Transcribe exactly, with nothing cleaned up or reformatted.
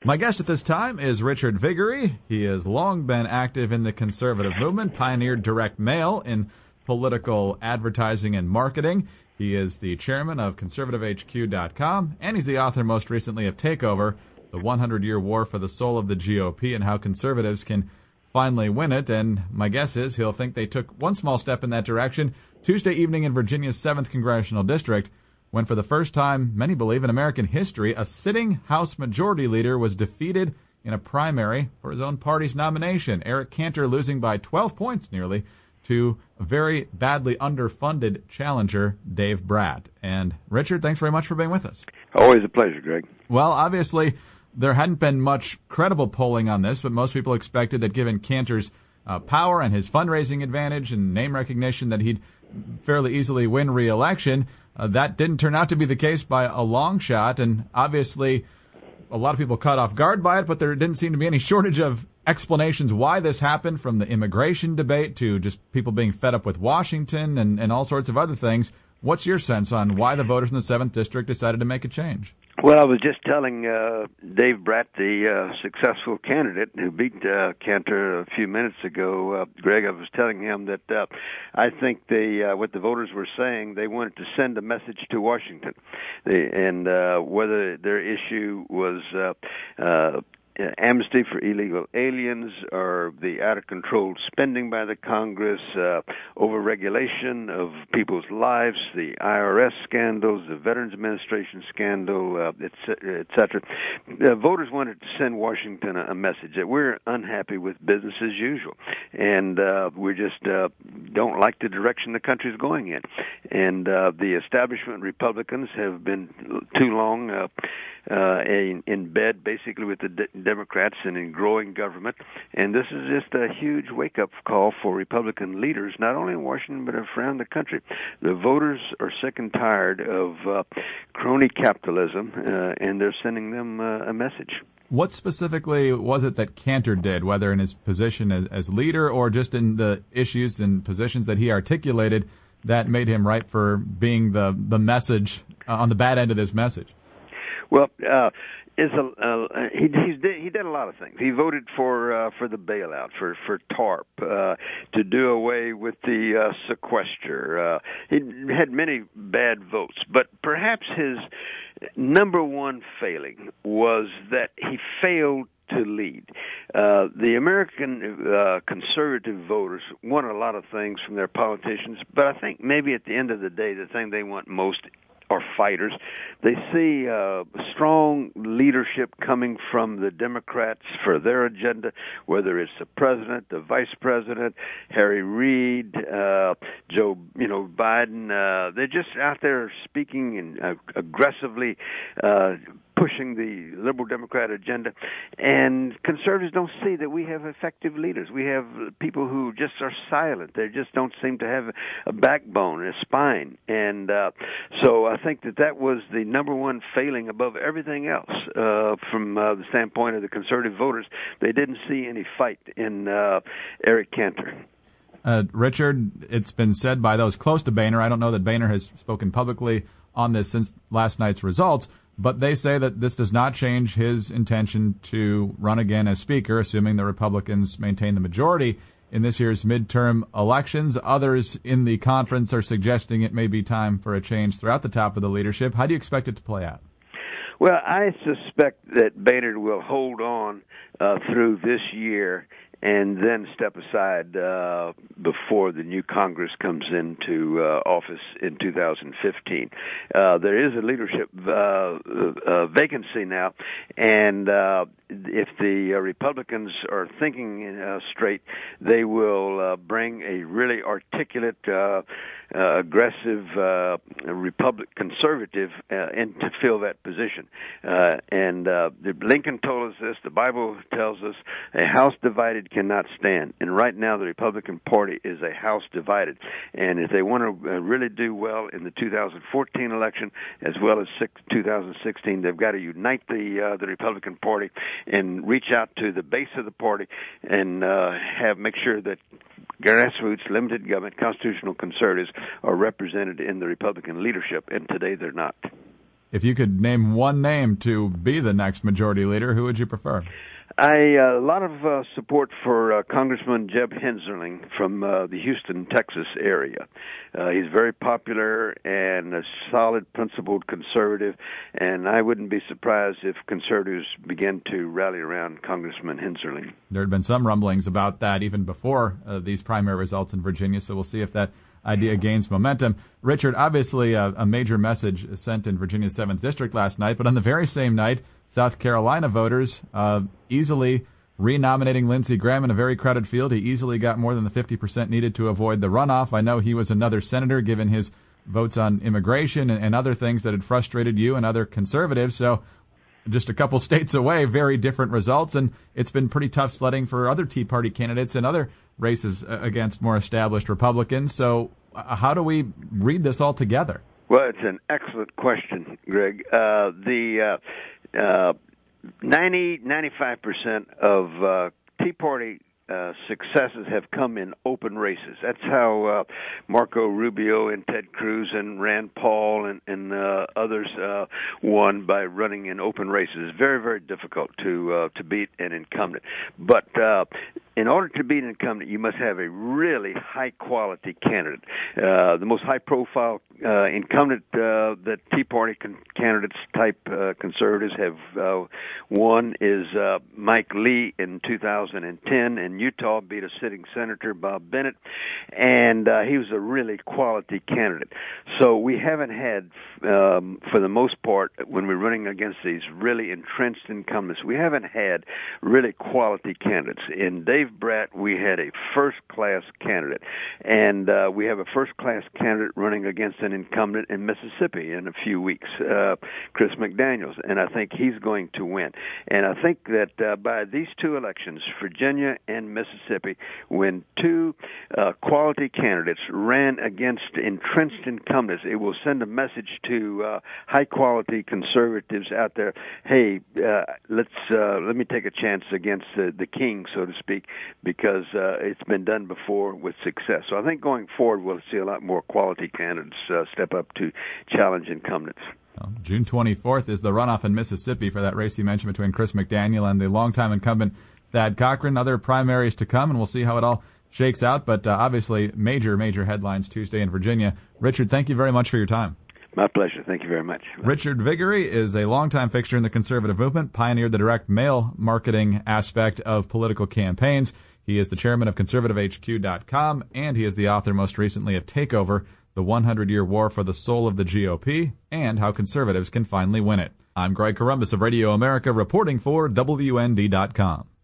My guest at this time is Richard Viguerie. He has long been active in the conservative movement, pioneered direct mail in political advertising and marketing. He is the chairman of conservative H Q dot com, and he's the author most recently of Takeover, the one hundred year War for the Soul of the G O P and how conservatives can finally win it. And my guess is he'll think they took one small step in that direction Tuesday evening in Virginia's seventh Congressional District, when for the first time, many believe in American history, a sitting House Majority Leader was defeated in a primary for his own party's nomination. Eric Cantor losing by twelve points nearly to a very badly underfunded challenger, Dave Brat. And Richard, thanks very much for being with us. Always a pleasure, Greg. Well, obviously, there hadn't been much credible polling on this, but most people expected that given Cantor's uh, power and his fundraising advantage and name recognition that he'd fairly easily win re-election. Uh, that didn't turn out to be the case by a long shot, and obviously a lot of people caught off guard by it, but there didn't seem to be any shortage of explanations why this happened, from the immigration debate to just people being fed up with Washington and, and all sorts of other things. What's your sense on why the voters in the seventh District decided to make a change? Well, I was just telling uh, Dave Brat, the uh, successful candidate who beat uh, Cantor a few minutes ago, uh, Greg, I was telling him that uh, I think they, uh, what the voters were saying, they wanted to send a message to Washington. They, and uh, whether their issue was uh, uh, amnesty for illegal aliens or the out-of-control spending by the Congress, uh, over-regulation of people's lives, the I R S scandals, the Veterans Administration scandal, uh, et cetera, et cetera. Uh, voters wanted to send Washington a, a message that we're unhappy with business as usual, and uh, we just uh, don't like the direction the country's going in. And uh, the establishment Republicans have been too long uh, uh, in, in bed, basically, with the de- Democrats and in growing government. And this is just a huge wake-up call for Republican leaders, not only in Washington but around the country. The voters are sick and tired of uh, crony capitalism, uh, and they're sending them uh, a message. What specifically was it that Cantor did, whether in his position as, as leader or just in the issues and positions that he articulated, that made him right for being the, the message, uh, on the bad end of this message? Well, uh, is a uh, he he's did, he did a lot of things. He voted for uh, for the bailout, for for TARP, uh, to do away with the uh, sequester. Uh, he had many bad votes, but perhaps his number one failing was that he failed to lead. Uh, the American uh, conservative voters want a lot of things from their politicians, but I think maybe at the end of the day, the thing they want most are fighters. They see uh, strong leadership coming from the Democrats for their agenda, whether it's the president, the vice president, Harry Reid, uh, Joe, you know, Biden. Uh, they're just out there speaking and uh, aggressively uh, pushing the liberal Democrat agenda, and conservatives don't see that we have effective leaders. We have people who just are silent. They just don't seem to have a backbone, a spine, and uh, so I think that that was the number one failing above everything else uh, from uh, the standpoint of the conservative voters. They didn't see any fight in uh, Eric Cantor. Uh, Richard, it's been said by those close to Boehner, I don't know that Boehner has spoken publicly on this since last night's results, but they say that this does not change his intention to run again as Speaker, assuming the Republicans maintain the majority in this year's midterm elections. Others in the conference are suggesting it may be time for a change throughout the top of the leadership. How do you expect it to play out? Well, I suspect that Boehner will hold on uh, through this year and then step aside uh, before the new Congress comes into uh, office in two thousand fifteen. Uh, there is a leadership uh, uh, vacancy now, and uh, if the uh, Republicans are thinking uh, straight, they will uh, bring a really articulate, uh, uh, aggressive uh, Republic conservative uh, in to fill that position. Uh, and uh, Lincoln told us this. The Bible tells us, a house divided cannot stand. And right now, the Republican Party is a house divided. And if they want to uh, really do well in the two thousand fourteen election, as well as six, two thousand sixteen, they've got to unite the uh, the Republican Party and reach out to the base of the party and uh, have make sure that grassroots, limited government, constitutional conservatives are represented in the Republican leadership. And today, they're not. if you could name one name to be the next majority leader, who would you prefer? I uh, a lot of uh, support for uh, Congressman Jeb Hensarling from uh, the Houston, Texas area. Uh, he's very popular and a solid, principled conservative, and I wouldn't be surprised if conservatives begin to rally around Congressman Hensarling. There had been some rumblings about that even before uh, these primary results in Virginia, so we'll see if that idea gains momentum. Richard, obviously a, a major message sent in Virginia's seventh District last night, but on the very same night, South Carolina voters uh, easily renominating Lindsey Graham in a very crowded field. He easily got more than the fifty percent needed to avoid the runoff. I know he was another senator, given his votes on immigration and, and other things that had frustrated you and other conservatives. So just a couple states away, very different results, and it's been pretty tough sledding for other Tea Party candidates and other races against more established Republicans. So uh, how do we read this all together? Well, it's an excellent question, Greg. Uh, the uh, uh, ninety, ninety-five percent of uh, Tea Party uh, successes have come in open races. That's how uh, Marco Rubio and Ted Cruz and Rand Paul and, and uh, others uh, won by running in open races. It's very, very difficult to uh, to beat an incumbent. But uh, in order to beat an incumbent, you must have a really high-quality candidate. Uh, the most high-profile uh, incumbent uh, that Tea Party con- candidates type uh, conservatives have uh, won is uh, Mike Lee in two thousand ten in Utah, beat a sitting senator, Bob Bennett, and uh, he was a really quality candidate. So we haven't had, um, for the most part, when we're running against these really entrenched incumbents, we haven't had really quality candidates. In Dave Bratt, we had a first-class candidate, and uh, we have a first-class candidate running against an incumbent in Mississippi in a few weeks, uh, Chris McDaniels, and I think he's going to win. And I think that uh, by these two elections, Virginia and Mississippi, when two uh, quality candidates ran against entrenched incumbents, it will send a message to uh, high-quality conservatives out there, hey, uh, let's uh, let me take a chance against uh, the king, so to speak, because uh, it's been done before with success. So I think going forward, we'll see a lot more quality candidates uh, step up to challenge incumbents. Well, June twenty-fourth is the runoff in Mississippi for that race you mentioned between Chris McDaniel and the longtime incumbent Thad Cochran. Other primaries to come, and we'll see how it all shakes out. But uh, obviously, major, major headlines Tuesday in Virginia. Richard, thank you very much for your time. My pleasure. Thank you very much. Richard Viguerie is a longtime fixture in the conservative movement, pioneered the direct mail marketing aspect of political campaigns. He is the chairman of conservative H Q dot com, and he is the author most recently of Takeover, the one hundred year War for the Soul of the G O P, and How Conservatives Can Finally Win It. I'm Greg Corombos of Radio America, reporting for W N D dot com.